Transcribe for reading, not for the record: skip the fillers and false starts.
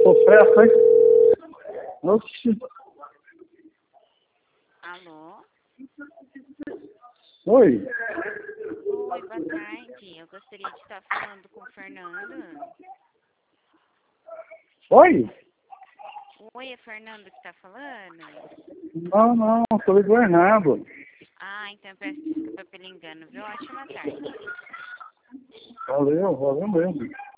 Oferta, hein? Oxi. Alô? Oi. Oi, boa tarde. Eu gostaria de estar falando com o Fernando. Oi? Oi, é Fernando que está falando? Não, sou o Bernardo. Ah, então peço desculpa pelo engano, viu? Ótima tarde. Valeu mesmo.